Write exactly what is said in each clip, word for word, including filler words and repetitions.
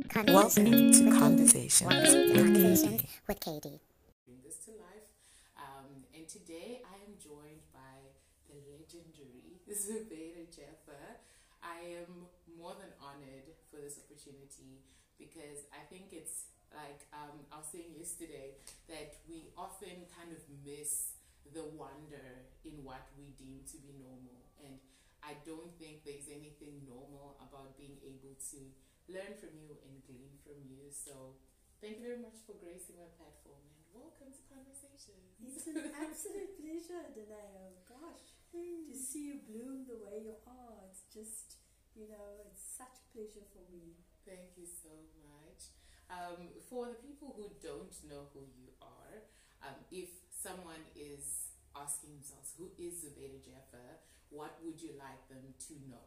Welcome to Conversations with Katie. with Katie. Bring this to life. Um, and today I am joined by the legendary Zubaida Jaffer. I am more than honored for this opportunity because I think it's like um, I was saying yesterday that we often kind of miss the wonder in what we deem to be normal. And I don't think there's anything normal about being able to learn from you and glean from you. So thank you very much for gracing my platform and welcome to Conversations. It's an absolute pleasure, Danae. Gosh, to see you bloom the way you are. It's just, you know, it's such a pleasure for me. Thank you so much. Um, for the people who don't know who you are, um, if someone is asking themselves, who is Zubaida Jaffer, what would you like them to know?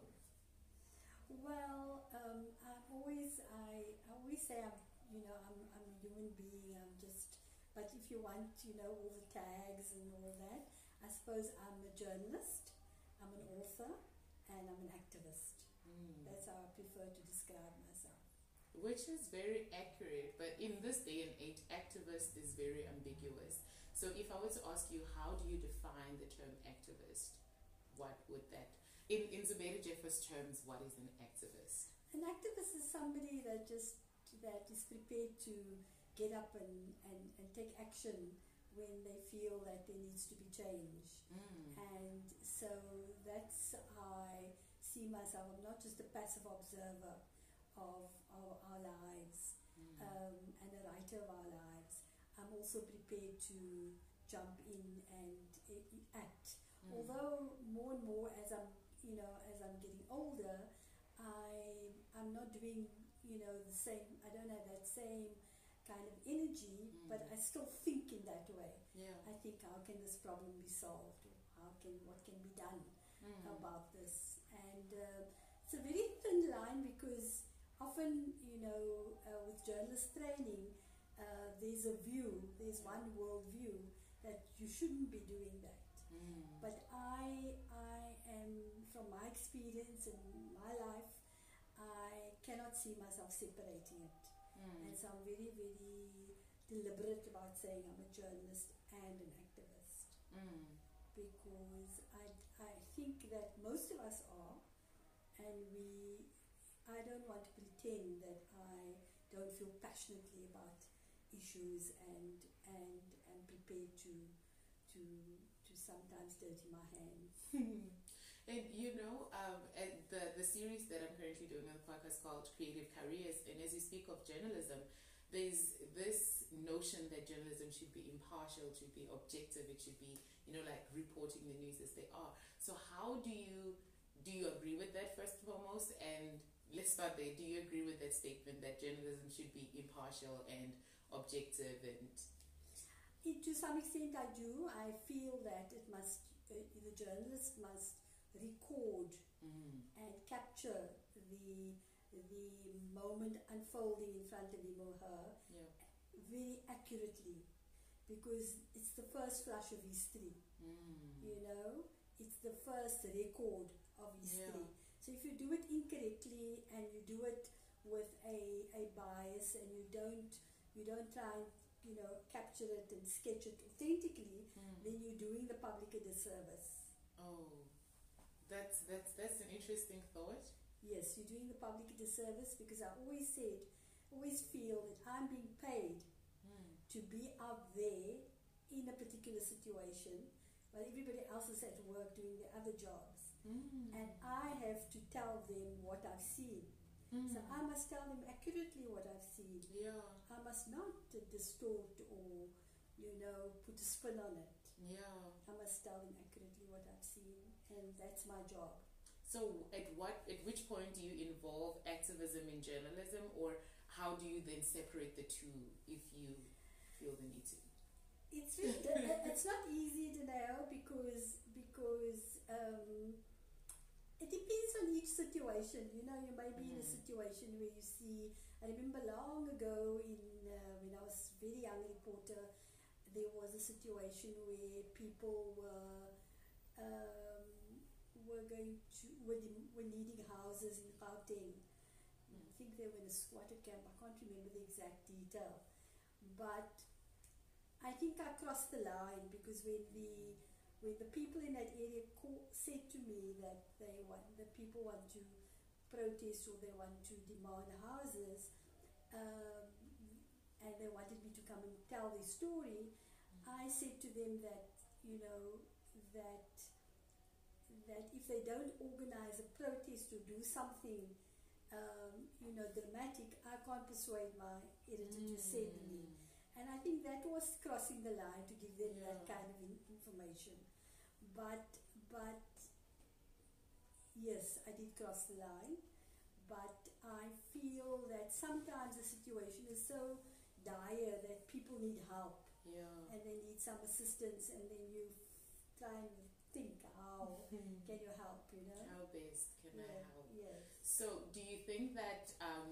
Well, um, I always, I, I always say I'm, you know, I'm, I'm a human being. I'm just, but if you want, you know, all the tags and all that, I suppose I'm a journalist, I'm an author, and I'm an activist. Mm. That's how I prefer to describe myself. Which is very accurate, but in this day and age, activist is very ambiguous. So if I were to ask you, how do you define the term activist? What would that, in, in Zubaida Jaffer's terms, what is an activist? An activist is somebody that just, that is prepared to get up and, and, and take action when they feel that there needs to be change. Mm. And so that's how I see myself. I'm not just a passive observer of, of our lives, Mm. um, and a writer of our lives. I'm also prepared to jump in and uh, act. Mm. Although more and more as I'm, you know, as I'm getting older, I, I'm not doing, you know, the same, I don't have that same kind of energy, Mm. but I still think in that way. Yeah. I think, how can this problem be solved? Or how can, what can be done Mm. about this? And uh, it's a very thin line because often, you know, uh, with journalist training, uh, there's a view, there's one world view that you shouldn't be doing that. Mm. But I, I am, from my experience in my life, I cannot see myself separating it. Mm. And so I'm very, very deliberate about saying I'm a journalist and an activist. Mm. Because I, I think that most of us are, and we, I don't want to pretend that I don't feel passionately about issues and, and, and prepared to, to, to sometimes dirty my hands. And you know, um, and the, the series that I'm currently doing on the podcast called Creative Careers, and as you speak of journalism, there's this notion that journalism should be impartial, should be objective, it should be, you know, like reporting the news as they are. So how do you, do you agree with that first and foremost? And let's start there. Do you agree with that statement that journalism should be impartial and objective? And It, to some extent I do. I feel that it must, uh, the journalist must record mm, and capture the the moment unfolding in front of him or her yeah, very accurately, because it's the first flush of history, mm, you know, it's the first record of history. Yeah. So if you do it incorrectly and you do it with a, a bias and you don't you don't try and, you know, capture it and sketch it authentically, mm. then you're doing the public a disservice. Oh, that's that's that's an interesting thought. Yes, you're doing the public a disservice, because I always said, always feel that I'm being paid Mm. to be out there in a particular situation while everybody else is at work doing their other jobs. Mm. And I have to tell them what I've seen. Mm. So I must tell them accurately what I've seen. Yeah, I must not uh, distort or, you know, put a spin on it. yeah. I must tell them accurately what I've seen, and that's my job. So at what, at which point do you involve activism in journalism, or how do you then separate the two if you feel the need to? It's really, uh, it's not easy to know, because because um, it depends on each situation. You know, you may be in a Mhm. situation where you see. I remember long ago, in uh, when I was a very young reporter, there was a situation where people were um, were going to were, were needing houses in Gauteng. Mm. think they were in a squatter camp. I can't remember the exact detail, but I think I crossed the line because when the when the people in that area call, said to me that they want that people want to protest or they want to demand houses, um, and they wanted me to come and tell their story, I said to them that you know that that if they don't organize a protest or do something, um, you know, dramatic, I can't persuade my editor mm. to send me. And I think that was crossing the line to give them yeah. that kind of in- information. But, but, yes, I did cross the line. But I feel that sometimes the situation is so dire that people need help. Yeah. And they need some assistance, and then you try and think how can you help, you know? How best can yeah, I help? Yes. So do you think that,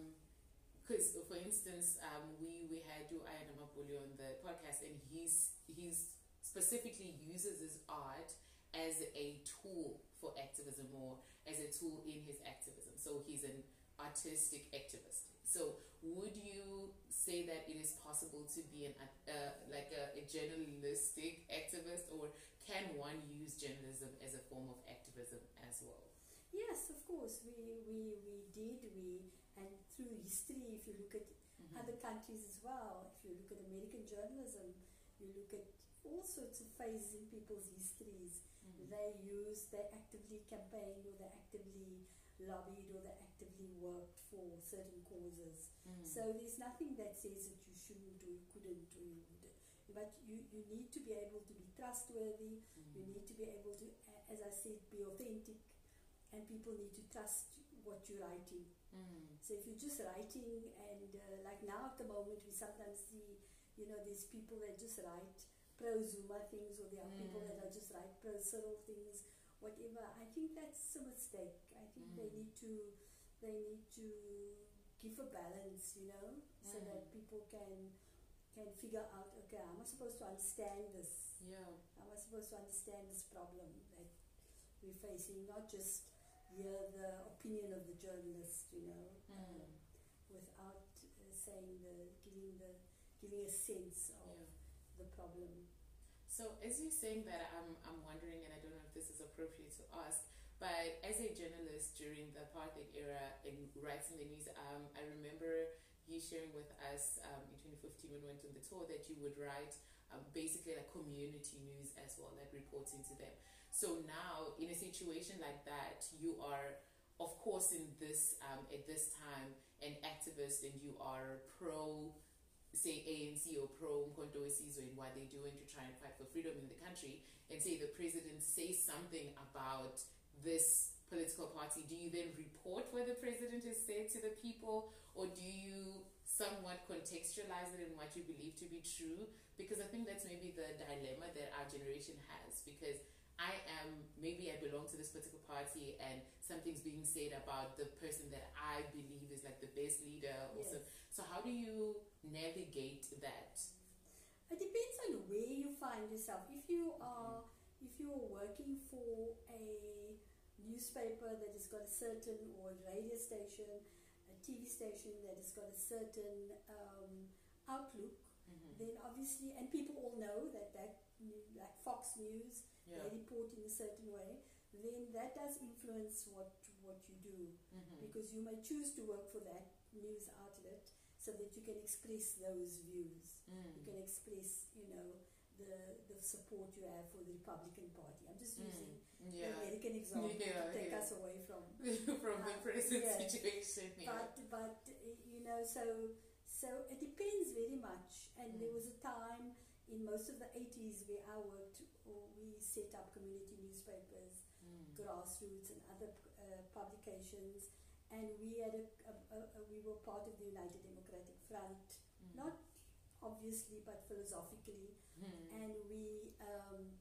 because um, for instance, um, we, we had Ayana Mapuli on the podcast, and he's, he's specifically uses his art as a tool for activism or as a tool in his activism. So he's an artistic activist. So would you say that it is possible to be an uh, like a, a journalistic activist, or can one use journalism as a form of activism as well? Yes, of course. We we, we did. We and through history, if you look at mm-hmm. other countries as well, if you look at American journalism, you look at all sorts of phases in people's histories. Mm-hmm. They use, they actively campaigned, or they actively lobbied, or they actively worked for certain causes. Mm. So there's nothing that says that you shouldn't or you couldn't or you would. But you, you need to be able to be trustworthy. Mm. You need to be able to, as I said, be authentic, and people need to trust what you're writing. Mm. So if you're just writing, and uh, like now at the moment we sometimes see, you know, there's people that just write pro-Zuma things, or there are mm. people that are just write pro-Cyril things, whatever. I think that's a mistake. I think mm. they need to they need to give a balance, you know, mm. so that people can can figure out, okay, am I supposed to understand this? Yeah. Am I supposed to understand this problem that we're facing? Not just hear the opinion of the journalist, you know, mm. um, without uh, saying the giving the giving a sense of yeah. the problem. So as you're saying that, I'm I'm wondering, and I don't know if this is appropriate to ask, but as a journalist during the apartheid era and writing the news, um, I remember you sharing with us um, in twenty fifteen when we went on the tour that you would write um, basically like community news as well, like reports into them. So now in a situation like that, you are, of course, in this um, at this time an activist, and you are pro, say, A N C or pro Mkhonto we Sizwe in what they're doing to try and fight for freedom in the country, and say the president says something about this political party, do you then report what the president has said to the people, or do you somewhat contextualize it in what you believe to be true? Because I think that's maybe the dilemma that our generation has, because I am, maybe I belong to this political party and something's being said about the person that I believe is like the best leader. Yes. Also. So how do you navigate that? It depends on where you find yourself. If you are, mm-hmm. if you're working for a newspaper that has got a certain, or a radio station, a T V station that has got a certain um, outlook, mm-hmm. then obviously, and people all know that that, like Fox News, yeah. they report in a certain way, then that does influence what what you do, mm-hmm. because you may choose to work for that news outlet so that you can express those views. Mm. You can express, you know, the the support you have for the Republican Party. I'm just using mm. yeah. the American example yeah, to take yeah. us away from from uh, the present yeah. situation. Yeah. But but you know, so so it depends very much. And mm. there was a time in most of the eighties where I worked, or we set up community newspapers, mm. grassroots, and other uh, publications. And we had a, a, a, a we were part of the United Democratic Front, mm. not obviously, but philosophically, mm. and we um,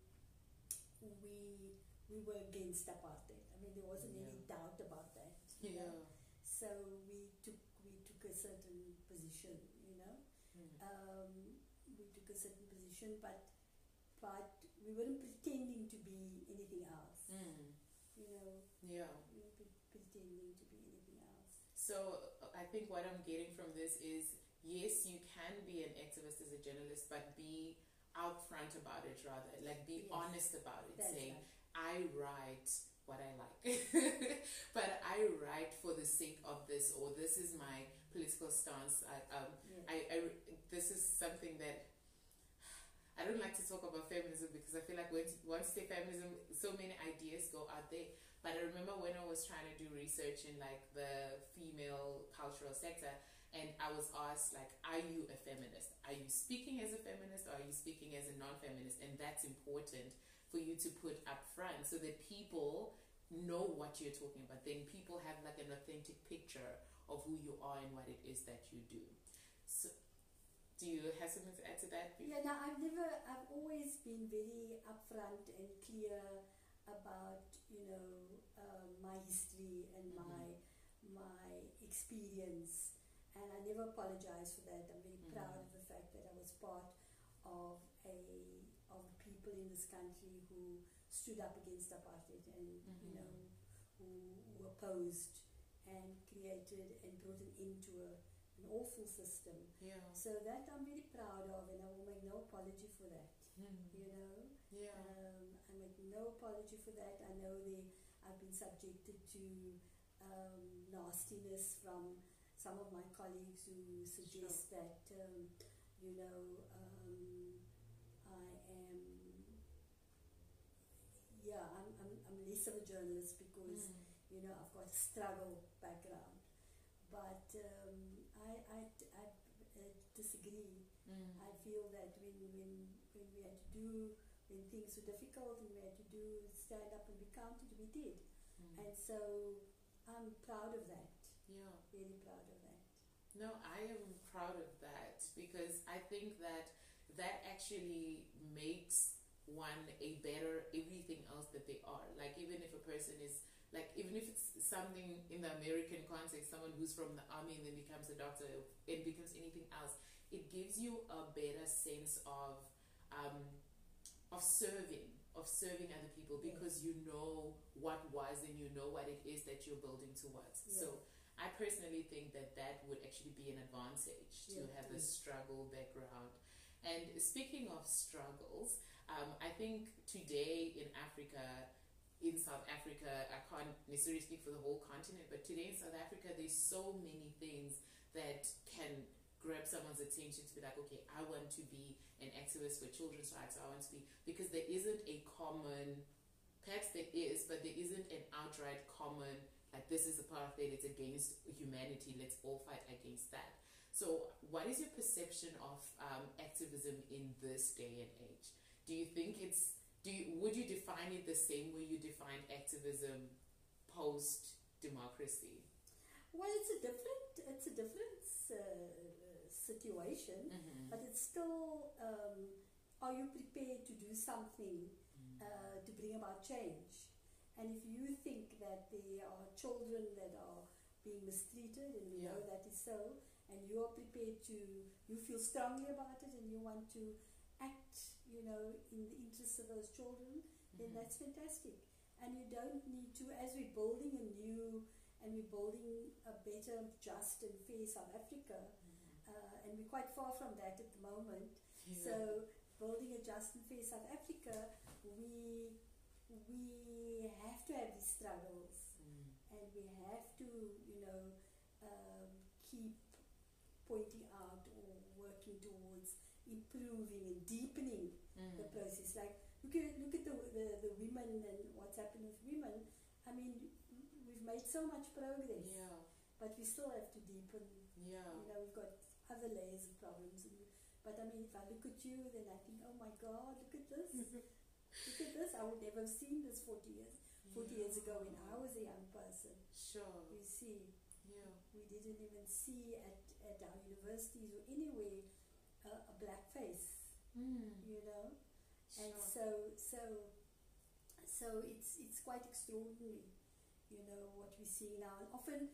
we we were against apartheid. I mean, there wasn't yeah. any doubt about that. Yeah. Know? So we took we took a certain position, you know. Mm. Um, we took a certain position, but but we weren't pretending to be anything else. Mm. You know. Yeah. We weren't pretending to be anything else. So So uh, I think what I'm getting from this is, yes, you can be an activist as a journalist, but be upfront about it rather. Like, be Yes. honest about it. That's Saying, right. I write what I like, but I write for the sake of this, or this is my political stance. I, um, Yeah. I, I, this is something that I don't like to talk about feminism, because I feel like when, once you say feminism, so many ideas go out there. But I remember when I was trying to do research in like the female cultural sector, and I was asked, like, are you a feminist? Are you speaking as a feminist, or are you speaking as a non-feminist? And that's important for you to put up front, so that people know what you're talking about. Then people have like an authentic picture of who you are and what it is that you do. So do you have something to add to that? Yeah, no, I've never, I've always been very upfront and clear about, you know, uh, my history and Mhm. my my experience, and I never apologize for that. I'm very Mhm. proud of the fact that I was part of a of people in this country who stood up against apartheid, and Mhm. you know, who, who opposed and created and brought an end to a, an awful system. Yeah. So that I'm very proud of, and I will make no apology for that. Mhm. You know, Yeah. um, I make no apology for that. I know they, I've been subjected to um, nastiness from some of my colleagues who suggest that, um, you know, um, I am, yeah, I'm, I'm, I'm less of a journalist because, Mm. you know, I've got a struggle background. But um, I, I, I uh, disagree. Mm. I feel that when, when, when we had to do, when things were difficult and we had to do, stand up and be counted, we did. Mm. And so I'm proud of that, Yeah. really proud of that. No, I am proud of that, because I think that that actually makes one a better everything else that they are. Like, even if a person is, like, even if it's something in the American context, someone who's from the army and then becomes a doctor and becomes anything else, it gives you a better sense of um, of serving, of serving other people, because you know what was and you know what it is that you're building towards. Yeah. So I personally think that that would actually be an advantage to Yeah. have a struggle background. And speaking of struggles, um, I think today in Africa, in South Africa, I can't necessarily speak for the whole continent, but today in South Africa, there's so many things that can grab someone's attention to be like, okay, I want to be an activist for children's rights. I want to be, because there isn't a common, perhaps there is, but there isn't an outright common, like, this is a apartheid, it's against humanity, let's all fight against that. So what is your perception of um, activism in this day and age? Do you think it's, do you, would you define it the same way you define activism post-democracy? Well, it's a different, it's a different uh, situation, Mm-hmm. but it's still, um, are you prepared to do something uh, to bring about change? And if you think that there are children that are being mistreated, and we Yeah. know that is so, and you are prepared to, you feel strongly about it, and you want to act, you know, in the interests of those children, then Mhm. that's fantastic. And you don't need to, as we're building a new, and we're building a better, just and fair South Africa, Mhm. uh, and we're quite far from that at the moment. Yeah. So building a just and fair South Africa, we we have to have these struggles, Mm. and we have to, you know, um, keep pointing out or working towards improving and deepening Mm. the process. Like, look at look at the, the the women and what's happened with women. I mean, we've made so much progress, Yeah. but we still have to deepen. Yeah. You know, we've got other layers of problems. And, but I mean, if I look at you, then I think, oh my God, look at this. Look at this. I would never have seen this forty years. forty years ago when I was a young person. Sure. You see, Yeah. we didn't even see at, at our universities or anywhere uh, a black face, Mm. you know. And Sure. so, so, so it's it's quite extraordinary, you know, what we see now. And often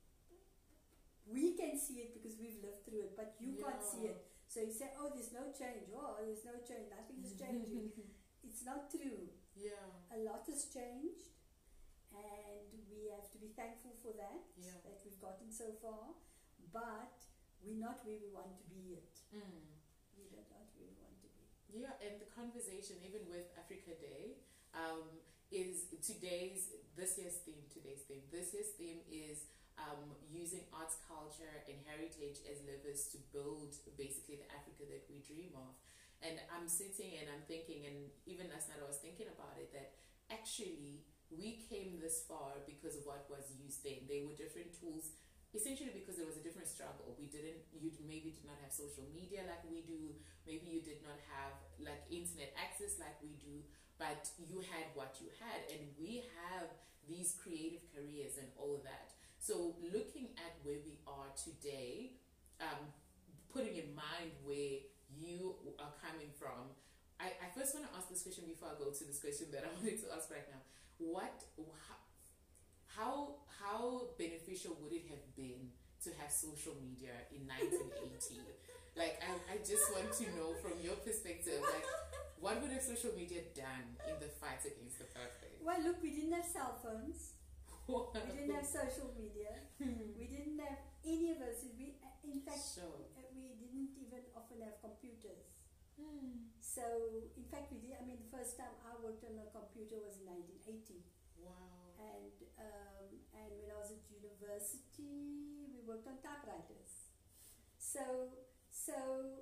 we can see it because we've lived through it, but you can't see Yeah. it. So you say, oh, there's no change. Oh, there's no change. Nothing is changing. It's not true. Yeah. A lot has changed, and we have to be thankful for that, Yeah. that we've gotten so far, but we're not where we want to be yet. Mm. We're not where we want to be. Yeah, and the conversation, even with Africa Day, um, is today's, this year's theme, today's theme. This year's theme is um, using arts, culture, and heritage as levers to build basically the Africa that we dream of. And I'm sitting and I'm thinking, and even last night I was thinking about it, that actually we came this far because of what was used then. There were different tools, essentially because there was a different struggle. We didn't, you maybe did not have social media like we do, maybe you did not have like internet access like we do, but you had what you had, and we have these creative careers and all of that. So looking at where we are today, um, putting in mind where you are coming from, I, I first want to ask this question before I go to this question that I wanted to ask right now. What, how, how beneficial would it have been to have social media in nineteen eighty? Like, I, I just want to know from your perspective, like, what would have social media done in the fight against apartheid? Well, look, we didn't have cell phones. We didn't have social media. We didn't have any of those. We, in fact, Sure. we didn't even often have computers. Hmm. So, in fact, we did. I mean, the first time I worked on a computer was in nineteen eighty, Wow. and um, and when I was at university, we worked on typewriters. So, so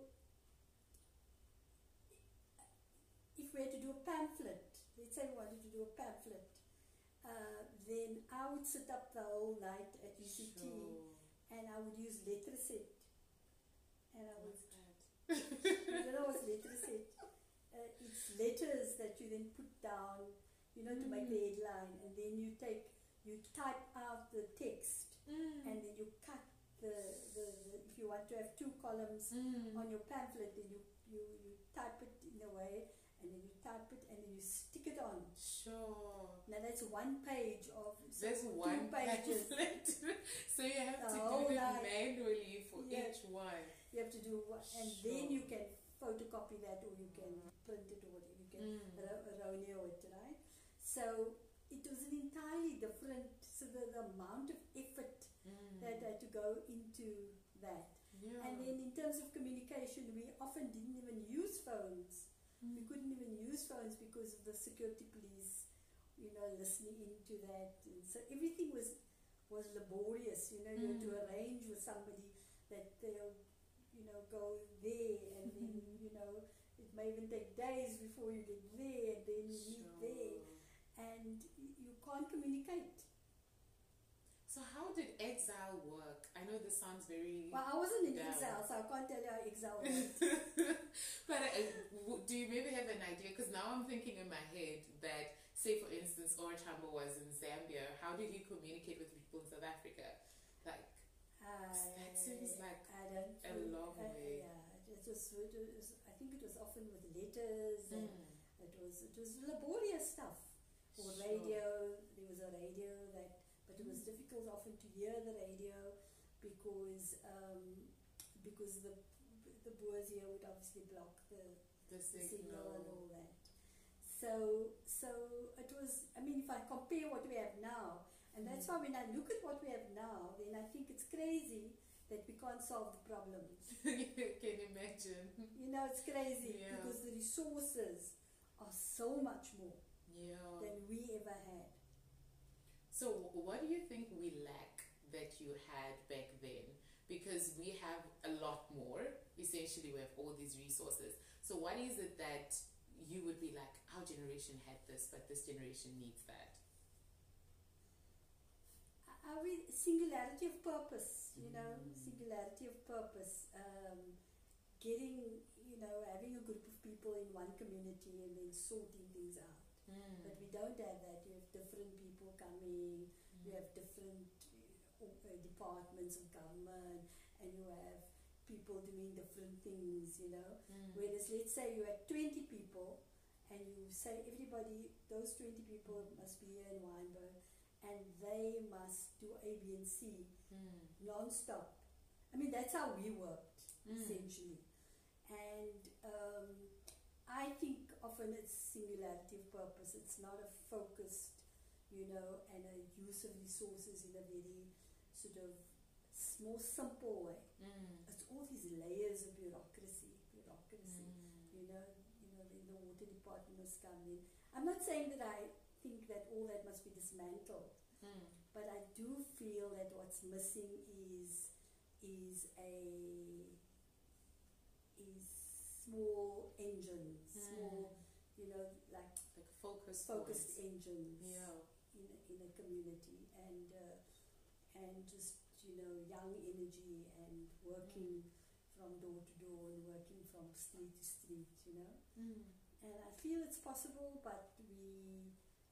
if we had to do a pamphlet, let's say we wanted to do a pamphlet, uh, then I would sit up the whole night at U C T, Sure. and I would use letraset, and I would. What's that? You don't know what's letraset? Uh, it's letters that you then put down, you know, to make the headline, and then you take, you type out the text, Mm. and then you cut the, the, the if you want to have two columns Mm. on your pamphlet, then you, you, you type it in a way, and then you type it, and then you stick it on. Sure. Now that's one page of so There's two one pages. pamphlet. So you have The to whole do it night. manually for Yeah. each one. You have to do one, and Sure. then you can photocopy that, or you can print it, or whatever. You can Mm. ro- Roneo it, right? So it was an entirely different. So the, the amount of effort Mm. that had to go into that. Yeah. And then in terms of communication, we often didn't even use phones. We Mm. couldn't even use phones because of the security police, you know, listening into that. And so everything was was laborious. You know, you had to Mm. arrange with somebody that they'll, you know, go there, and then you know it may even take days before you get there, and then you meet there, Sure. and y- you can't communicate. So how did exile work? I know this sounds very. Well, I wasn't in Yeah. exile, so I can't tell you how exile worked. But uh, w- do you maybe have an idea? Because now I'm thinking in my head that, say for instance, Orchamba was in Zambia. How did he communicate with people in South Africa? Like, I, that seems like I don't a think- long uh, way. Yeah, it was, it was. I think it was often with letters. And Mm. it was. It was laborious stuff. Or Sure. radio. There was a radio that, but it was Mm. difficult often to hear the radio because um, because the the Boers here would obviously block the The the signal and signal. all that. So, so it was, I mean, if I compare what we have now, and that's Mm. why when I look at what we have now, then I think it's crazy that we can't solve the problems. Can you imagine? You know, it's crazy Yeah. because the resources are so much more Yeah. than we ever had. So, w- what do you think we lack that you had back then? Because we have a lot more. Essentially, we have all these resources. So, what is it that you would be like, our generation had this, but this generation needs that? Are we singularity of purpose? You know, Mm. singularity of purpose. Um, getting, you know, having a group of people in one community and then sorting things out. Mm. But we don't have that. You have different people coming. You have different uh, uh, departments of government, and you have people doing different things. You know. Mm. Whereas, let's say you had twenty people, and you say everybody, those twenty people must be here in Wynberg, and they must do A, B, and C Mm. non-stop. I mean, that's how we worked, Mm. essentially. And um, I think often it's singularity of purpose. It's not a focused you know, and a use of resources in a very sort of s- more simple way. Mm. It's all these layers of bureaucracy, bureaucracy. Mm. You know, you know, then the water department must come in. I'm not saying that I think that all that must be dismantled, Mm. but I do feel that what's missing is is a is small engines, small, you know, like Like focus focused points. engines Yeah. in a, in a community, and uh, and just, you know, young energy and working from door to door and working from street to street, you know. Mm. And I feel it's possible, but we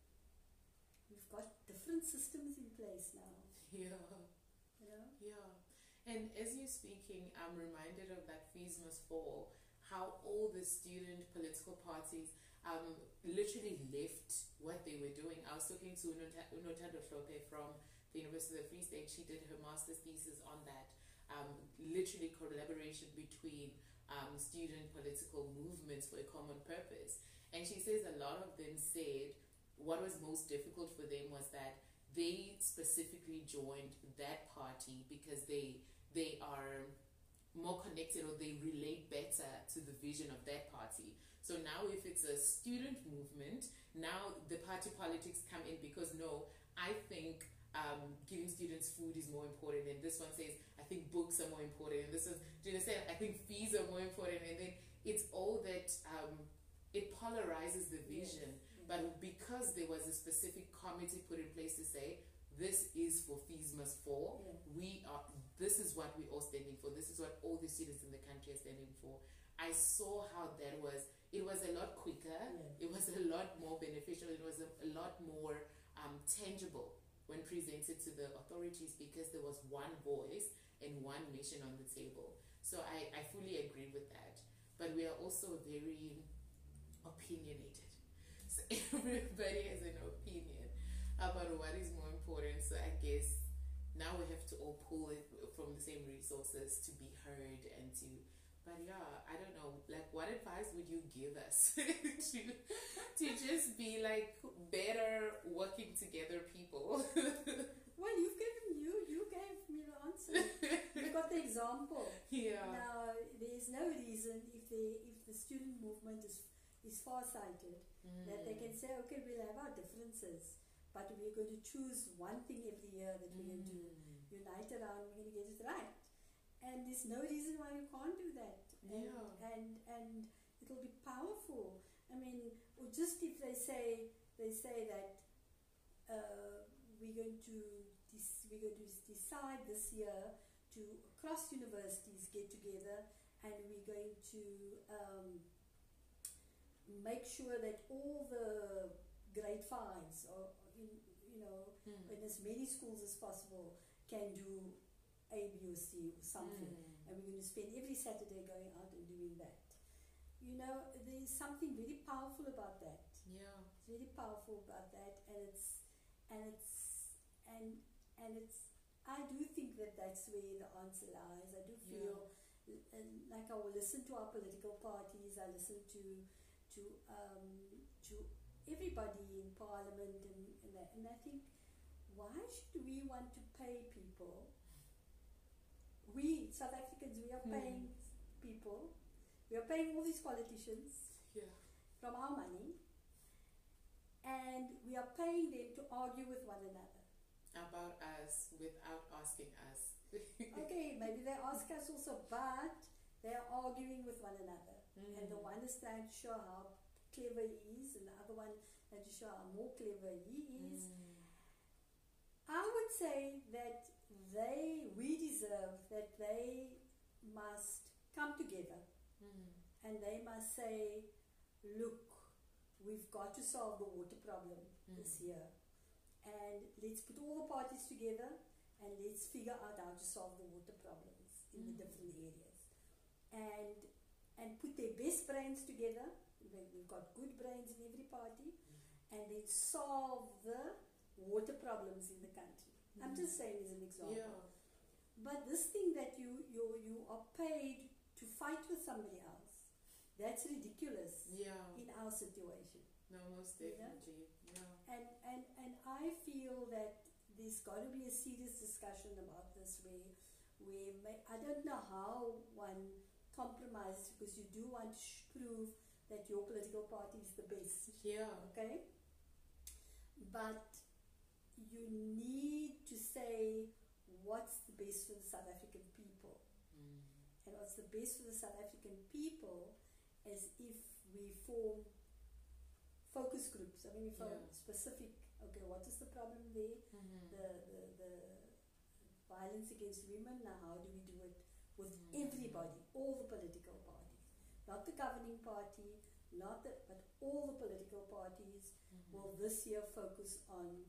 we've got different systems in place now, Yeah. you know. Yeah. And as you're speaking, I'm reminded of that Fees Must Fall, how all the student political parties um, literally left what they were doing. I was talking to Unota- Unotando Hlope from the University of the Free State. She did her master's thesis on that. Um, literally collaboration between um, student political movements for a common purpose. And she says a lot of them said what was most difficult for them was that they specifically joined that party because they they are more connected, or they relate better to the vision of that party. So now if it's a student movement, now the party politics come in because no, I think um, giving students food is more important, and this one says I think books are more important, and this is, do you understand, I think fees are more important, and then it's all that um, it polarizes the vision. Yes, yes. But because there was a specific committee put in place to say this is for Fees Must Fall, Yeah. we are, this is what we're all standing for, this is what all the students in the country are standing for. I saw how that was, it was a lot quicker, Yeah. it was a lot more beneficial, it was a, a lot more um, tangible when presented to the authorities, because there was one voice and one mission on the table. So I, I fully agree with that. But we are also very opinionated. So everybody has an opinion about what is more important. So I guess now we have to all pull it from the same resources to be heard and to, but yeah, I don't know, like what advice would you give us to, to just be like better working together people? Well, you've given you you gave me the answer. You got the example. Yeah. Now there's no reason, if they if the student movement is is far-sighted, Mm. that they can say, okay, we'll have our differences, but we're going to choose one thing every year that we're going to Mm. unite around. We're going to get it right, and there's no reason why you can't do that. And, Yeah. and and it'll be powerful. I mean, or just if they say they say that uh, we're going to dis- we're going to decide this year to across universities get together, and we're going to um, make sure that all the grade fives, or in, you know, Mm. in as many schools as possible, can do A, B, or C or something. Mm. And we're going to spend every Saturday going out and doing that. You know, there's something very powerful about that. Yeah. It's very powerful about that, and it's and it's and and it's. I do think that that's where the answer lies. I do feel l- and like I will listen to our political parties. I listen to to um, to everybody in Parliament, and and, that, and I think, why should we want to pay people? We South Africans, we are Hmm. paying people. We are paying all these politicians Yeah. from our money, and we are paying them to argue with one another. About us without asking us. Okay, maybe they ask us also, but they are arguing with one another. Mm. And the one is trying to show how clever he is, and the other one trying to show how more clever he is. Mm. I would say that they, we deserve that they must come together, Mm. and they must say, look, we've got to solve the water problem Mm. this year, and let's put all the parties together, and let's figure out how to solve the water problems in Mm. the different areas, and and put their best brains together. They- We've got good brains in every party, and then solve the water problems in the country. I'm Mm. just saying as an example. Yeah. But this thing that you you you are paid to fight with somebody else, that's ridiculous Yeah. in our situation. No, most You know? definitely. Yeah. And, and, and I feel that there's got to be a serious discussion about this where, where may, I don't know how one compromises, because you do want to sh- prove that your political party is the best, Yeah. okay? But you need to say what's the best for the South African people. Mm. And what's the best for the South African people is if we form focus groups. I mean, we form Yeah. specific, okay, what is the problem there? Mm-hmm. The, the, the violence against women, now how do we do it with Mm. everybody, all the political parties? Not the governing party, not the, but all the political parties Mm-hmm. will this year focus on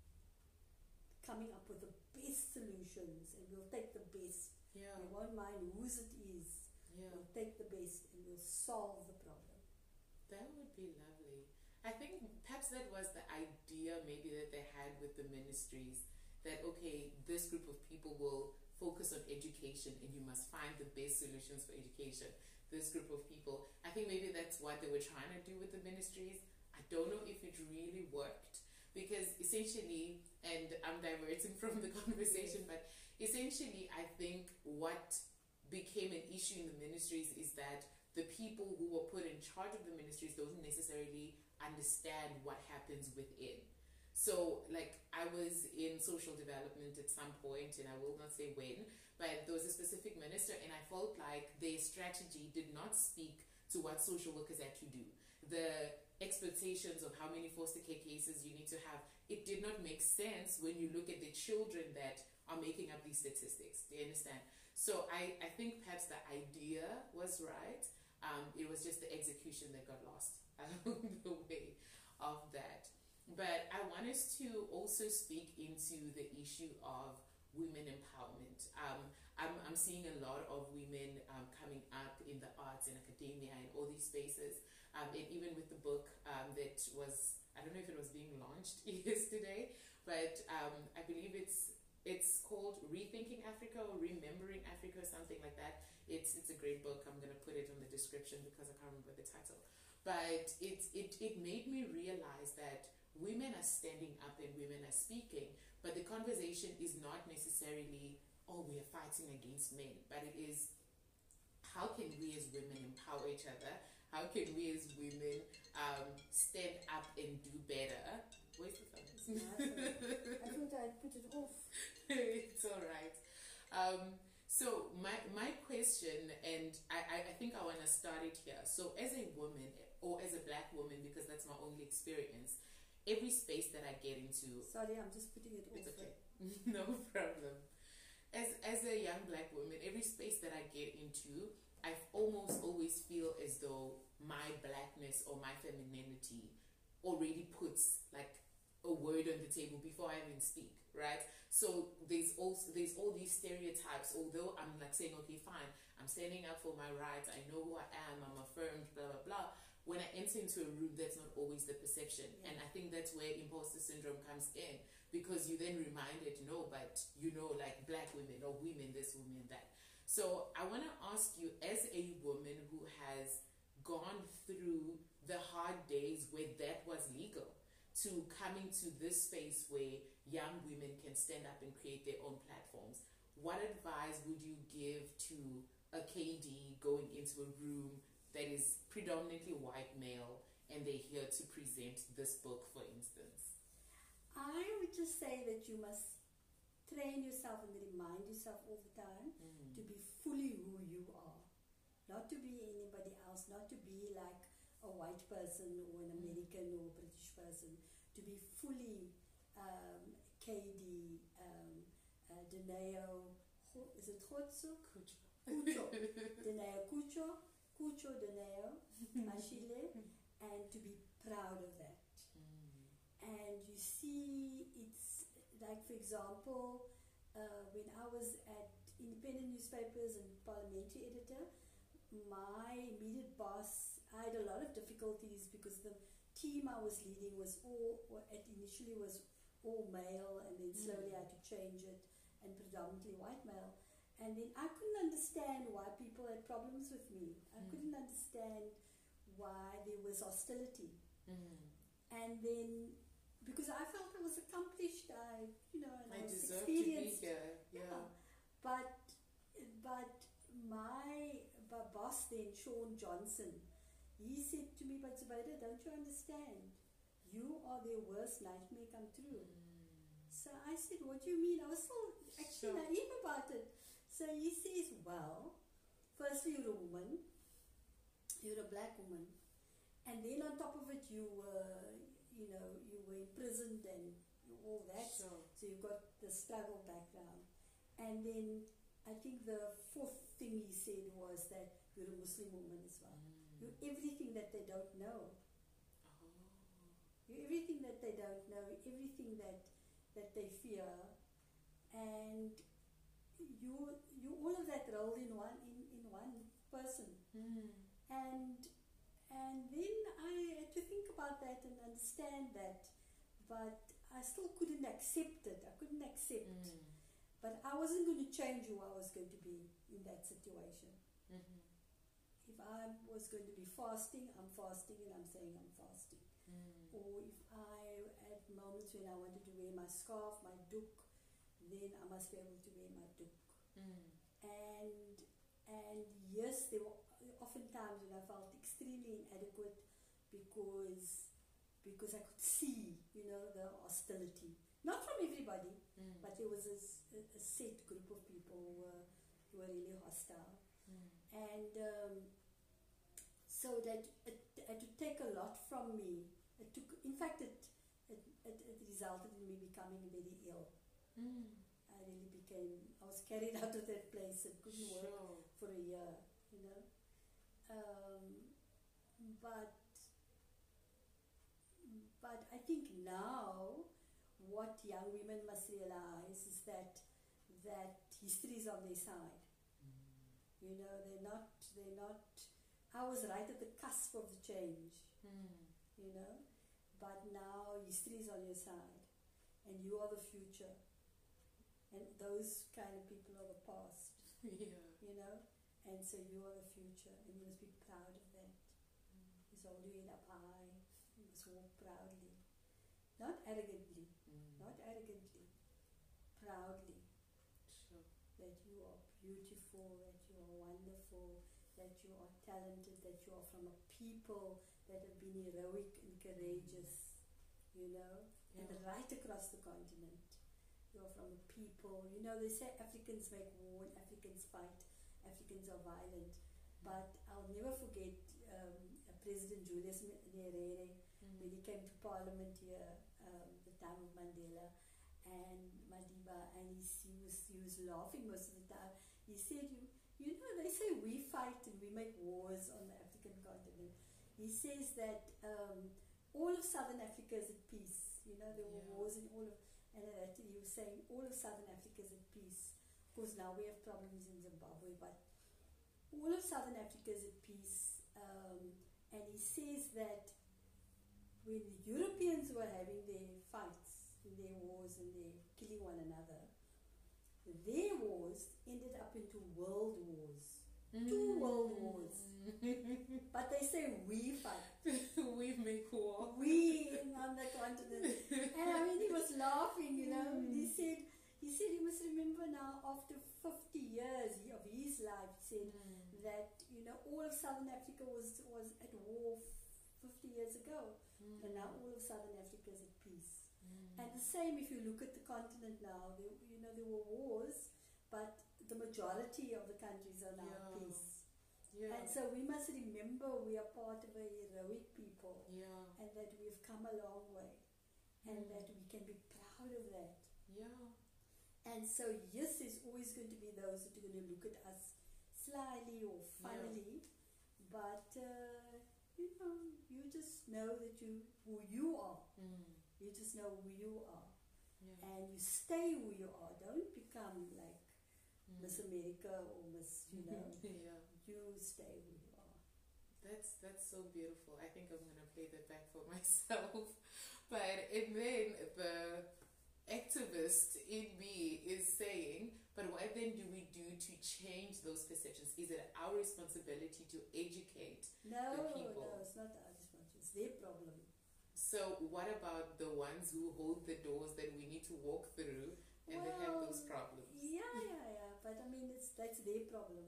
coming up with the best solutions, and we'll take the best. Yeah. We won't mind whose it is. Yeah. We'll take the best and we'll solve the problem. That would be lovely. I think perhaps that was the idea maybe that they had with the ministries, that okay, this group of people will focus on education and you must find the best solutions for education. This group of people, I think maybe that's what they were trying to do with the ministries. I don't know if it really worked, because essentially, and I'm diverting from the conversation, but essentially I think what became an issue in the ministries is that the people who were put in charge of the ministries don't necessarily understand what happens within. So, like, I was in social development at some point, and I will not say when, but there was a specific minister, and I felt like their strategy did not speak to what social workers actually do. The expectations of how many foster care cases you need to have, it did not make sense when you look at the children that are making up these statistics. Do you understand? So I, I think perhaps the idea was right. Um, it was just the execution that got lost along the way of that. But I want us to also speak into the issue of women empowerment. Um, I'm, I'm seeing a lot of women um, coming up in the arts and academia and all these spaces. Um, and even with the book um, that was, I don't know if it was being launched yesterday, but um, I believe it's it's called Rethinking Africa or Remembering Africa or something like that. It's it's a great book. I'm going to put it on the description because I can't remember the title. But it, it, it made me realize that women are standing up and women are speaking, but the conversation is not necessarily, oh, we are fighting against men, but it is, how can we as women empower each other? How can we as women um, stand up and do better? Where's the phone? I thought I'd put it off. It's all right. Um, so my my question, and I, I think I want to start it here. So as a woman, or as a black woman, because that's my only experience, every space that I get into, Sorry, I'm just putting it it's off. okay. No problem. As as a young black woman, every space that I get into, I almost always feel as though my blackness or my femininity already puts like a word on the table before I even speak, right? So there's also there's all these stereotypes. Although I'm like saying, okay, fine, I'm standing up for my rights, I know who I am, I'm affirmed, blah blah blah. When I enter into a room, that's not always the perception. Yeah. And I think that's where imposter syndrome comes in, because you then reminded, no, but you know, like black women or women, this, women, that. So I want to ask you, as a woman who has gone through the hard days where that was legal, to coming to this space where young women can stand up and create their own platforms, what advice would you give to a K D going into a room that is predominantly white male and they're here to present this book, for instance? I would just say that you must train yourself and remind yourself all the time Mm. to be fully who you are. Not to be anybody else, not to be like a white person or an American or a British person. To be fully um, K D, um, uh, Deneo, Ho- is it Khotso? Kucho. Kucho. Deneo Kucho, Kucho Deneo, Mashile, and to be proud of that. Mm. And you see, it's like, for example, uh, when I was at independent newspapers and parliamentary editor, my immediate boss, I had a lot of difficulties because the team I was leading was all, or it initially was all male, and then slowly I had to change it and predominantly white male. And then I couldn't understand why people had problems with me. I Mm. couldn't understand why there was hostility. Mm. And then, because I felt I was accomplished, I, you know, and I, I was deserve to be experienced. here. Yeah. Yeah. But, but my b- boss then, Sean Johnson, he said to me, but Zubaida, don't you understand? You are their worst nightmare come true. Mm. So I said, what do you mean? I was so actually Sure. naive about it. So he says, well, firstly, you're a woman, you're a black woman, and then on top of it, you were, you know, you were imprisoned and all that. Sure. So you've got the struggle background. And then I think the fourth thing he said was that you're a Muslim woman as well. Mm. You're everything that they don't know. Oh. You're everything that they don't know, everything that that they fear, and you you all of that rolled in one in, in one person. Mm. And and then I had to think about that and understand that, but I still couldn't accept it. I couldn't accept. Mm. But I wasn't going to change who I was going to be in that situation. Mm-hmm. If I was going to be fasting, I'm fasting and I'm saying I'm fasting. Mm. Or if I, at moments when I wanted to wear my scarf, my doek, then I must be able to wear my doek. Mm. And and yes, there were often times when I felt extremely inadequate because because I could see, you know, the hostility. Not from everybody, Mm. but there was a, s- a- a set group of people who were, who were really hostile. Mm. And um, so that it, it had to take a lot from me. It took, in fact, it, it, it, it resulted in me becoming very ill. Mm. I really became, I was carried out of that place and couldn't work Sure. for a year, you know. Um, but, but I think now what young women must realize is that that history is on their side. Mm. You know, they're not, they're not, I was right at the cusp of the change, Mm. you know, but now history is on your side and you are the future. And those kind of people are the past, Yeah. you know, and so you are the future and you must be proud of that. Mm. You must hold your head up high, you must walk proudly, not arrogantly, Mm. not arrogantly, proudly. Sure. That you are beautiful, that you are wonderful, that you are talented, that you are from a people that have been heroic and courageous, you know, Yeah. and right across the continent. You are from a people, you know, they say Africans make war and Africans fight, Africans are violent, but I'll never forget um, President Julius Nyerere Mm. when he came to Parliament here, um, the time of Mandela and Madiba, and he, he was he was laughing most of the time. He said, "You you know, they say we fight and we make wars on the African continent." He says that um, all of Southern Africa is at peace. You know, there were Yeah. wars in all of, and that he was saying all of Southern Africa is at peace. Of course, now we have problems in Zimbabwe, but all of Southern Africa is at peace. Um, and he says that when the Europeans were having their fights, their wars, and they killing one another, their wars ended up into world wars. Two world wars. But they say we fight. We make war. We on the continent. And I mean, he was laughing, you know. Mm. He said, he said, you must remember now, after fifty years of his life, he said Mm. that, you know, all of Southern Africa was, was at war fifty years ago. Mm. And now all of Southern Africa is at peace. Mm. And the same if you look at the continent now, there, you know, there were wars, but the majority of the countries are now at Yeah. peace. Yeah. And so we must remember we are part of a heroic people Yeah. and that we've come a long way and Mm. that we can be proud of that. Yeah. And so yes, there's always going to be those that are going to look at us slyly or funnily, but uh, you know, you just know that you who you are. Mm. You just know who you are. Yeah. And you stay who you are. Don't become like Mm. Miss America or Miss, you know. Yeah. You stay who you are. That's that's so beautiful. I think I'm gonna play that back for myself. But and then the activist in me is saying, but what then do we do to change those perceptions? Is it our responsibility to educate No, The people. no, it's not our responsibility. It's their problem. So what about the ones who hold the doors that we need to walk through and well, they have those problems? Yeah, yeah, yeah. But I mean, it's that's their problem.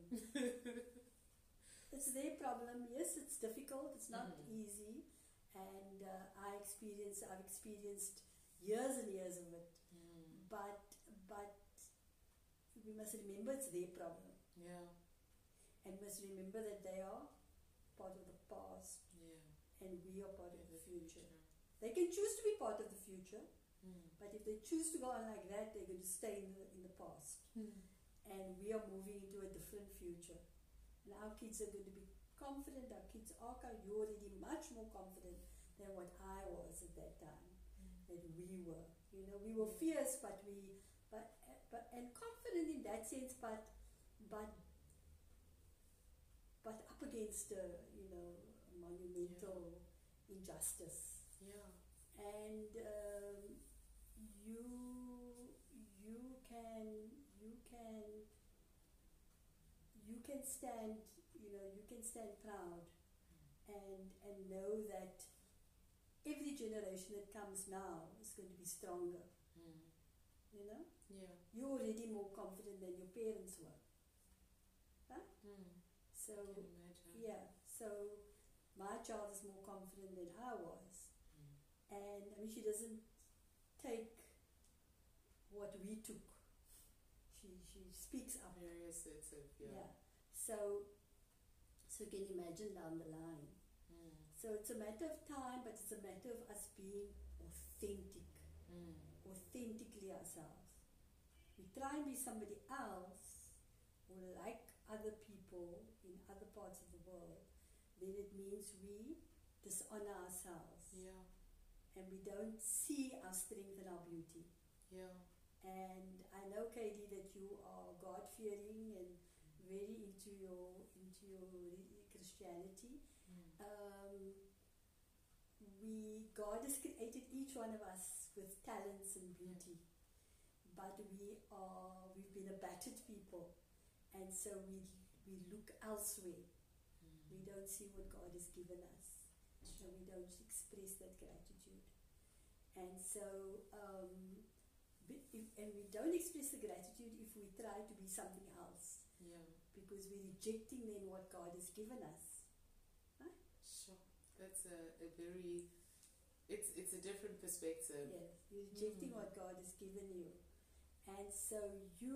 It's their problem. Yes, it's difficult. It's not Mm. easy, and uh, I experience. I've experienced years and years of it. Mm. But but we must remember it's their problem, Yeah, and must remember that they are part of the past, yeah. and we are part Yeah, of the the future. future. They can choose to be part of the future, Mm. but if they choose to go on like that, they're going to stay in the in the past. Mm. And we are moving into a different future. And our kids are going to be confident. Our kids are, you're already much more confident than what I was at that time. Mm. That we were. You know, we were fierce, but we, but, but, and confident in that sense, but, but, but up against a, you know, monumental yeah. injustice. Yeah. And um, you, you can, you can, you can stand, you know, you can stand proud and and know that every generation that comes now is going to be stronger. Mm. You know? Yeah. You're already more confident than your parents were. Huh? Mm. So, I can imagine. yeah. So, my child is more confident than I was. Mm. And, I mean, she doesn't take what we took. She, she speaks up. Very assertive, yeah. Yeah. So, so you can imagine down the line. Mm. So it's a matter of time, but it's a matter of us being authentic, Mm. authentically ourselves. We try and be somebody else, or like other people in other parts of the world, then it means we dishonor ourselves. Yeah. And we don't see our strength and our beauty. Yeah. And I know, Katie, that you are God-fearing and very into your into your Christianity. Mm. Um, we God has created each one of us with talents and beauty, but we are we've been a battered people, and so we we look elsewhere. Mm. We don't see what God has given us, and we don't express that gratitude. And so. Um, If, and we don't express the gratitude if we try to be something else, Yeah. because we're rejecting then what God has given us. Right? Sure. That's a, a very, it's it's a different perspective. Yes, you're rejecting Mm. what God has given you, and so you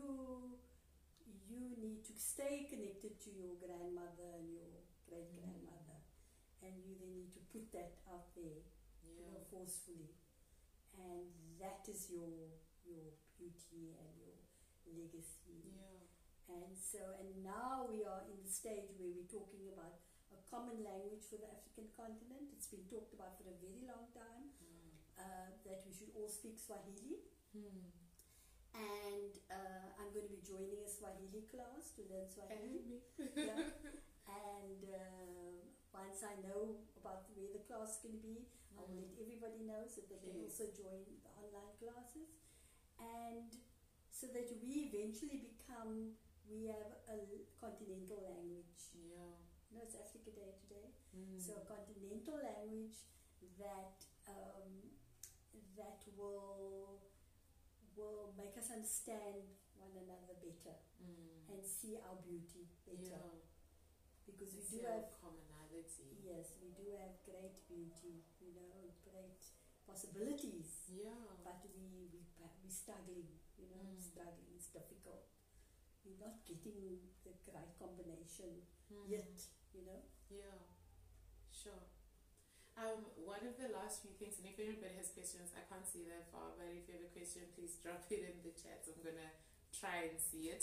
you need to stay connected to your grandmother and your great grandmother, mm. and you then need to put that out there, Yeah. you know, forcefully, and that is your your beauty and your legacy. Yeah. And so, and now we are in the stage where we're talking about a common language for the African continent. It's been talked about for a very long time, Mm. uh, that we should all speak Swahili. Mm. And uh, I'm going to be joining a Swahili class to learn Swahili. And me. Yeah. And um, once I know about where the class is going to be, I will let everybody know so that they Okay. also join the online classes. And so that we eventually become, we have a continental language. Yeah. You know, it's Africa Day today. Mm. So a continental language that um, that will will make us understand one another better Mm. and see our beauty better. Yeah. Because we It's do your have, commonality. yes, we do have great beauty, you know, great possibilities. Yeah. But we we we're struggling, you know, Mm. struggling. It's difficult. We're not getting the right combination Mm. yet, you know. Yeah. Sure. Um, one of the last few things, and if anybody has questions, I can't see that far, but if you have a question, please drop it in the chat. I'm gonna try and see it.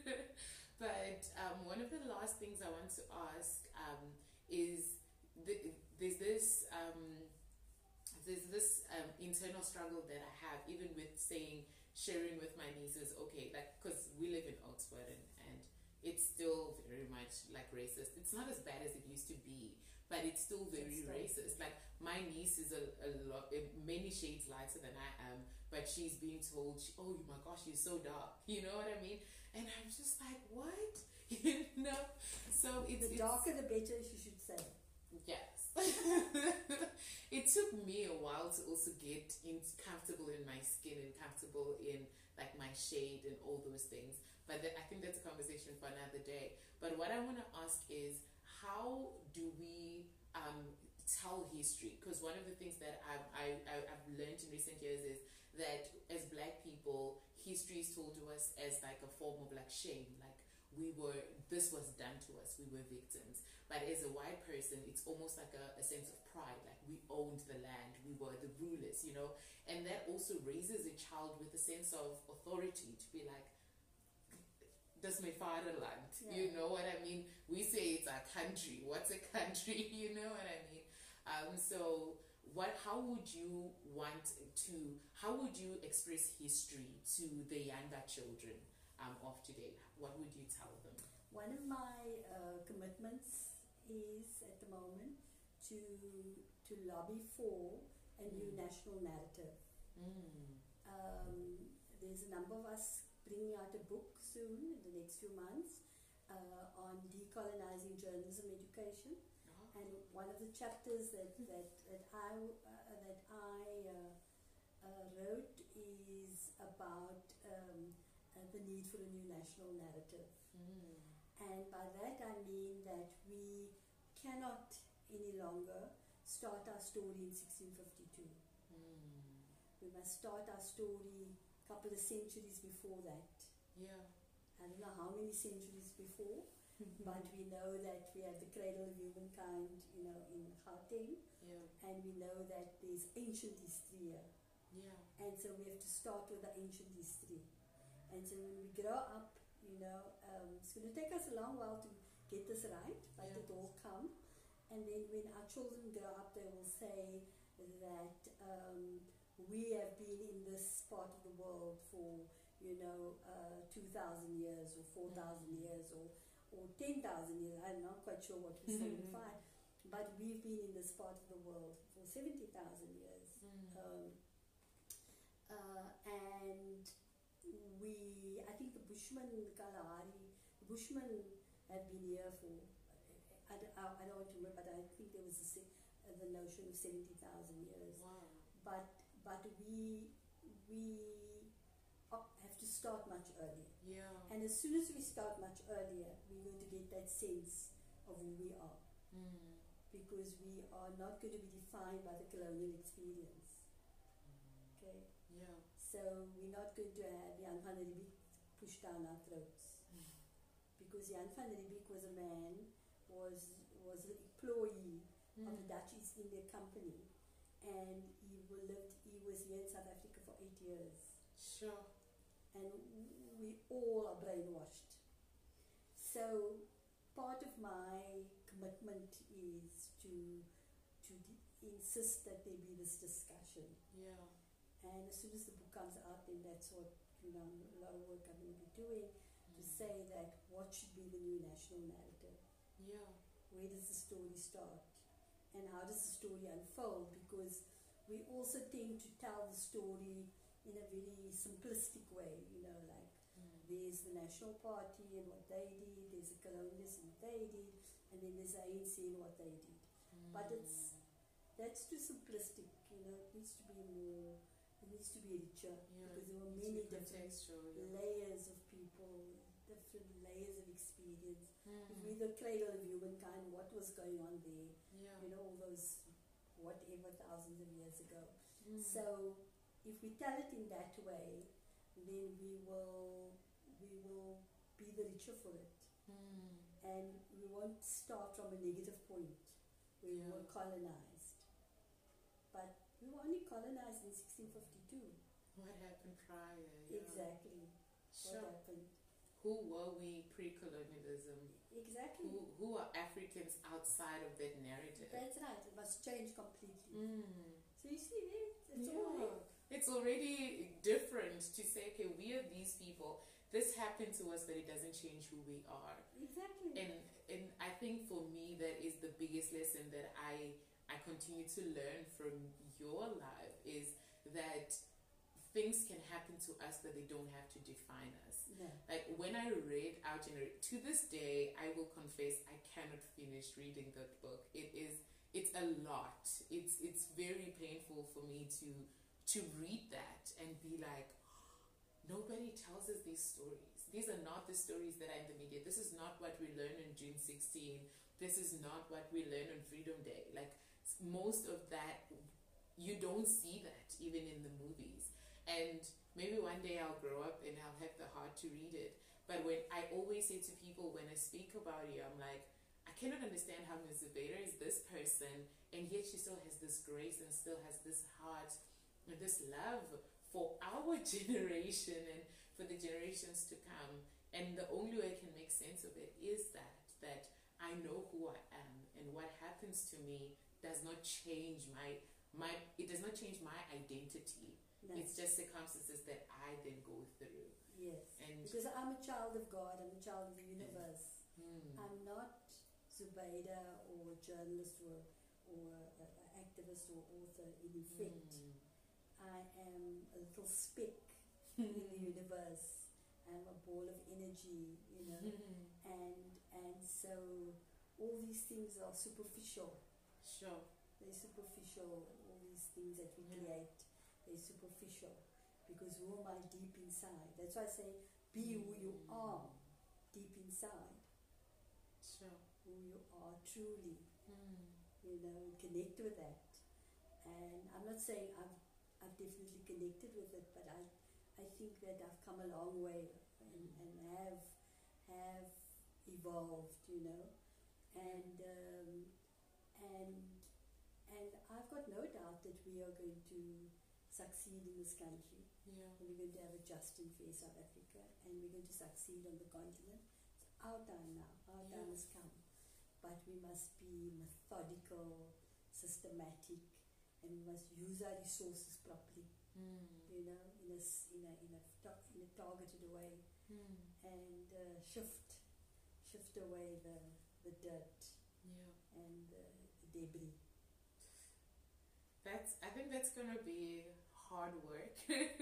But um, one of the last things I want to ask um, is th- there's this um, there's this um, internal struggle that I have, even with saying sharing with my nieces. Okay, like because we live in Oxford and, and it's still very much like racist. It's not as bad as it used to be, but it's still very It's still- racist. Like my niece is a, a lot, a, many shades lighter than I am, but she's being told, she, "Oh my gosh, you're so dark." You know what I mean? And I'm just like, what? You know? So it's The it's, darker the better, she should say. yes. It took me a while to also get in, comfortable in my skin and comfortable in like my shade and all those things. But th- I think that's a conversation for another day. But what I want to ask is, how do we um, tell history? Because one of the things that I've, I, I, I've learned in recent years is that as Black people, history is told to us as like a form of like shame, like we were, this was done to us, we were victims. But as a white person, it's almost like a, a sense of pride, like we owned the land, we were the rulers, you know. And that also raises a child with a sense of authority to be like, that's my fatherland, Yeah. you know what I mean? We say it's our country. What's a country? You know what I mean? Um, so what? How would you want to? How would you express history to the younger children um, of today? What would you tell them? One of my uh, commitments is at the moment to to lobby for a new Mm. national narrative. Mm. Um, there's a number of us bringing out a book soon in the next few months uh, on decolonizing journalism education. Oh. And one of the chapters that that, that I uh, that I uh, uh, wrote is about um, uh, the need for a new national narrative. Mm. And by that I mean that we cannot any longer start our story in sixteen fifty-two. Mm. We must start our story a couple of centuries before that. Yeah. I don't know how many centuries before, but we know that we have the cradle of humankind, you know, in Gauteng, Yeah. and we know that there's ancient history here. Yeah. And so we have to start with the ancient history. And so when we grow up, you know, um, it's going to take us a long while to get this right, but Yeah. it will come. And then when our children grow up, they will say that um, we have been in this part of the world for, you know, uh, two thousand years or four thousand Mm. years or, or ten thousand years. I'm not quite sure what we signify. But we've been in this part of the world for seventy thousand years. Mm. Um, uh, and we, I think the Bushmen, the Kalahari, the Bushmen have been here for, I, don't- I, I don't want to remember, but I think there was a, se- uh, the notion of seventy thousand years. Wow. But but we we uh, have to start much earlier. Yeah. And as soon as we start much earlier, we're going to get that sense of who we are. Mm. Because we are not going to be defined by the colonial experience. Okay? Yeah. So we're not going to have Jan van Riebeeck pushed down our throats. Because Jan van Riebeeck was a man, was was an employee Mm. of the Dutch East India Company, and he wa- lived. He was here in South Africa for eight years, Sure. and w- we all are brainwashed. So part of my commitment is to to d- insist that there be this discussion. Yeah. And as soon as the book comes out, then that's what, you know, a lot of work I'm going to be doing to Mm. say that what should be the new national narrative. Yeah. Where does the story start? And how does the story unfold? Because we also tend to tell the story in a very simplistic way, you know, like Mm. there's the National Party and what they did, there's the colonialists and what they did, and then there's the A N C and what they did. But it's, that's too simplistic, you know, it needs to be more, it needs to be richer, Yeah, because there were it's many too different contextual, yeah. layers of people, different layers of experience. If Mm. we're the cradle of humankind, what was going on there, Yeah. you know, all those whatever thousands of years ago. Mm. So if we tell it in that way, then we will we will be the richer for it. Mm. And we won't start from a negative point where we Yeah. were colonized. But we were only colonized in sixteen fifty-two. What happened prior? Yeah. Exactly. Sure. What happened. Who were we pre-colonialism? Exactly. Who who are Africans outside of that narrative? That's right. It must change completely. Mm. So you see, there, it's Yeah. all there. It's already different to say, okay, we are these people. This happened to us, but it doesn't change who we are. Exactly. And and I think for me that is the biggest lesson that I I continue to learn from your life is that things can happen to us, but they don't have to define us. Yeah. Like when I read Our Generation, to this day, I will confess I cannot finish reading that book. It is, it's it's a lot. It's it's very painful for me to to read that and be like, nobody tells us these stories. These are not the stories that are in the media. This is not what we learn on June sixteenth. This is not what we learn on Freedom Day. Like, most of that, you don't see that even in the movies. And maybe one day I'll grow up and I'll have the heart to read it. But when I always say to people when I speak about you, I'm like, I cannot understand how Miz Zubeida is this person, and yet she still has this grace and still has this heart and this love for our generation and for the generations to come. And the only way I can make sense of it is that, that I know who I am, and what happens to me does not change my, my it does not change my identity. No. It's just circumstances that I then go through. Yes. And because I'm a child of God, I'm a child of the universe. mm, I'm not Zubeida or a journalist or, or an activist or author in effect. mm, I am a little speck in the universe. I'm a ball of energy, you know, mm, and and so all these things are superficial. sure. They're superficial. All these things that we Yeah. create, they're superficial. Because who am I deep inside? That's why I say, be who you are deep inside. Sure. Who you are truly. Mm, You know, connect with that. And I'm not saying I've I've definitely connected with it, but I I think that I've come a long way and, and have have evolved, you know, and um, and and I've got no doubt that we are going to succeed in this country. yeah. And we're going to have a just and fair South Africa, and we're going to succeed on the continent. It's our time now. Our time Yeah. has come, but we must be methodical, systematic, and we must use our resources properly. Mm, You know, in a s- in a in a, ta- in a targeted way, mm, and uh, shift shift away the the dirt yeah. and uh, the debris. That's, I think that's going to be hard work.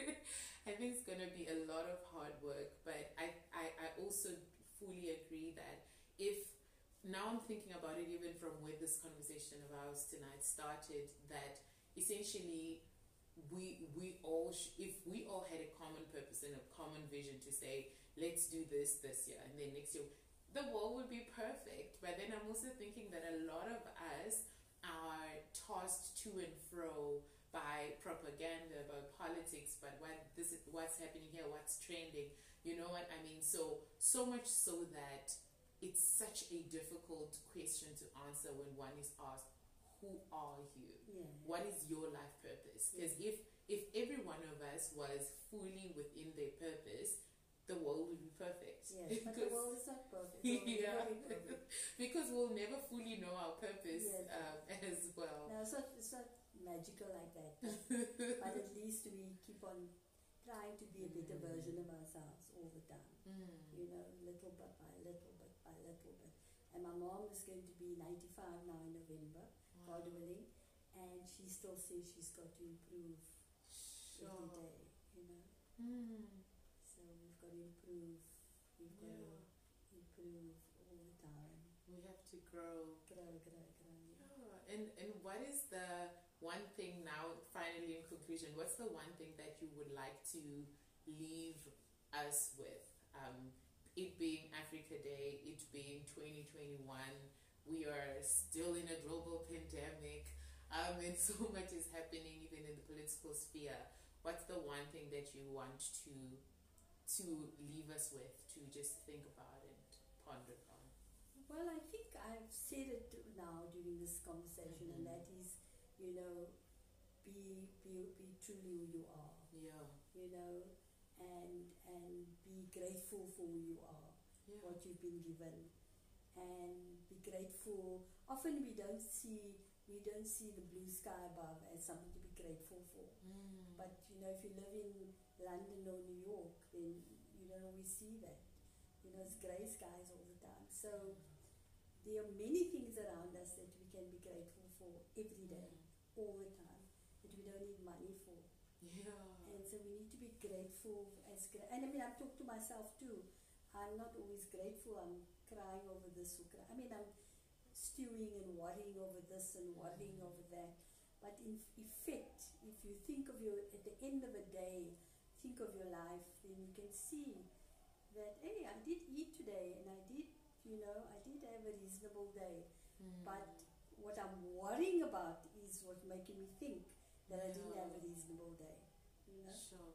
I think it's going to be a lot of hard work, but I, I, I also fully agree that if, now I'm thinking about it even from where this conversation of ours tonight started, that essentially we we all, sh- if we all had a common purpose and a common vision to say, let's do this this year, and then next year, the world would be perfect. But then I'm also thinking that a lot of us are tossed to and fro by propaganda, by politics, but what this is, what's happening here, what's trending. You know what I mean? So so much so that it's such a difficult question to answer when one is asked, "Who are you? Yeah. What is your life purpose?" Because if if every one of us was fully within their purpose, the world would be perfect. Yes, but the Because- world is not perfect. The world is Yeah. very perfect. because we'll never fully know our purpose Yes. um, as well. No, it's not, it's not magical like that. But, but at least we keep on trying to be a better Mm. version of ourselves all the time. Mm. You know, little bit by little bit by little bit. And my mom is going to be ninety-five now in November, Wow. God willing, and she still says she's got to improve every Sure. day, you know. Mm. So we've got to improve. We've got Yeah. to improve all the time. We have to grow. Grow, grow, grow. Yeah. And and what is the one thing now, finally in conclusion, what's the one thing that you would like to leave us with? Um, it being Africa Day, it being twenty twenty-one, we are still in a global pandemic, um, and so much is happening even in the political sphere. What's the one thing that you want to to leave us with, to just think about and ponder on? Well, I think I've said it now during this conversation, and Mhm. that is, you know, be be be truly who you are, Yeah. you know, and and be grateful for who you are, Yeah. what you've been given, and be grateful. Often we don't see we don't see the blue sky above as something to be grateful for. Mm. But you know, if you live in London or New York, then you don't always see that. You know, it's grey skies all the time. So there are many things around us that we can be grateful for every day, all the time, that we don't need money for. Yeah. And so we need to be grateful as gra- and I mean, I talk to myself too. I'm not always grateful. I'm crying over this or cry. I mean, I'm stewing and worrying over this and worrying over that. But in effect, if you think of your, at the end of a day, think of your life, then you can see that, hey, I did eat today and I did, you know, I did have a reasonable day. Mm. But what I'm worrying about is what's making me think that I didn't Yeah. have a reasonable day, you know. Sure.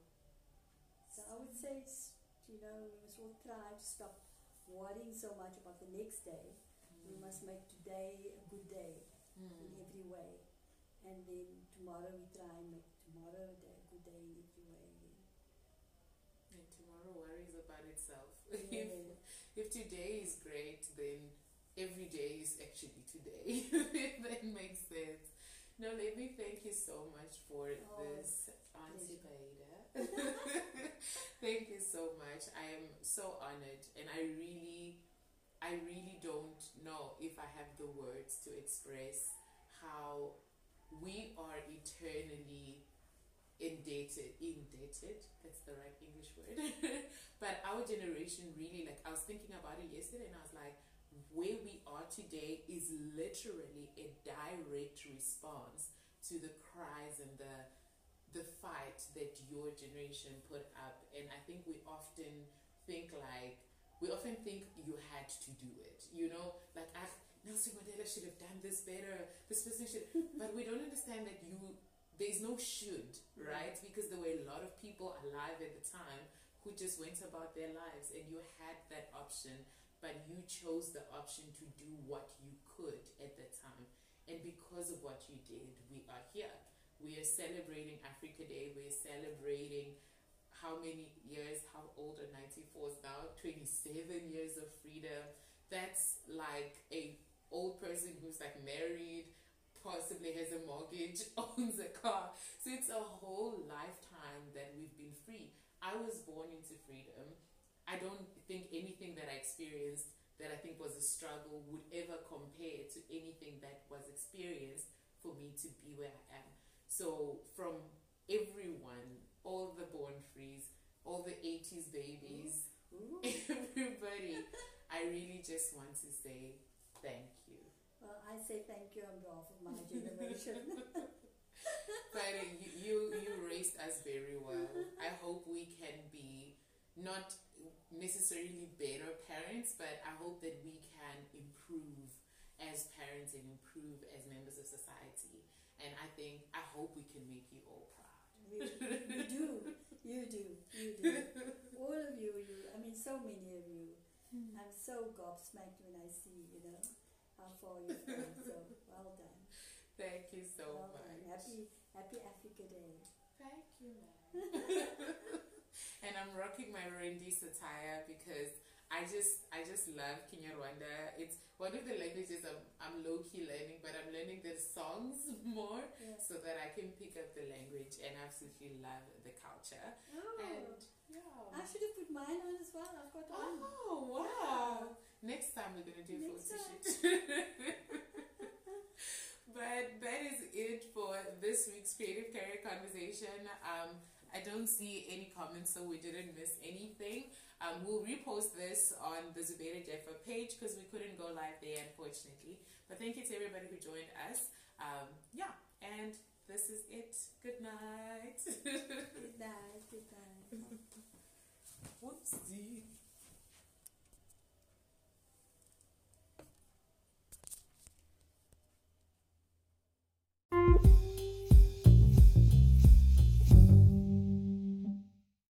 So I would say, it's, you know, we must all try to stop worrying so much about the next day. We must make today a good day in Mm. every way. And then tomorrow we try and make tomorrow a day, good day in every way again. And tomorrow worries about itself. Yeah. if, if today is great, then every day is actually today. If that makes sense. No, let me thank you so much for Oh, this, Auntie pleasure. Baida. Thank you so much. I am so honored, and I really, I really don't know if I have the words to express how we are eternally indebted, indebted, that's the right English word. But our generation really, like, I was thinking about it yesterday and I was like, where we are today is literally a direct response to the cries and the the fight that your generation put up. And I think we often think like, we often think you had to do it, you know, like, ah, Nelson Mandela should have done this better, this person should, but we don't understand that you, there's no should, right? Because there were a lot of people alive at the time who just went about their lives, and you had that option, but you chose the option to do what you could at the time. And because of what you did, we are here. We are celebrating Africa Day. We're celebrating how many years, how old are ninety-fours now? twenty-seven years of freedom. That's like a old person who's like married, possibly has a mortgage, owns a car. So it's a whole lifetime that we've been free. I was born into freedom. I don't think anything that I experienced that I think was a struggle would ever compare to anything that was experienced for me to be where I am. So from everyone, all the born frees, all the eighties babies, Ooh. everybody, I really just want to say thank you. Well, I say thank you on behalf of my generation. But uh, you, you you raised us very well. I hope we can be not necessarily better parents, but I hope that we can improve as parents and improve as members of society. And I think, I hope we can make you all proud. We, you do, you do, you do. All of you, you, I mean, so many of you. I'm so gobsmacked when I see, you know, how far you've come. So, well done. Thank you so well much. done. Happy, happy Africa Day. Thank you, ma'am. And I'm rocking my Rendis attire because I just I just love Kinyarwanda. It's one of the languages I'm, I'm low-key learning, but I'm learning the songs more Yeah. so that I can pick up the language, and I absolutely love the culture. Oh, And yeah. I should have put mine on as well. I've got one. Oh, wow. Next time we're going to do a Next photo time. shoot. But that is it for this week's Creative Career Conversation. Um, I don't see any comments, so we didn't miss anything. Um, we'll repost this on the Zubeida Jeffa page because we couldn't go live there, unfortunately. But thank you to everybody who joined us. Um, yeah, and this is it. Good night. Good night. Good night.